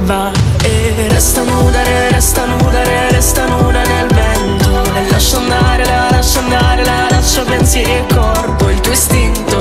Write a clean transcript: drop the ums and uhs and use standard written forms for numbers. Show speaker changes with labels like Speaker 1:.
Speaker 1: va e resta nuda nel vento. E lascia andare, la lascia pensieri e corpo. Il tuo istinto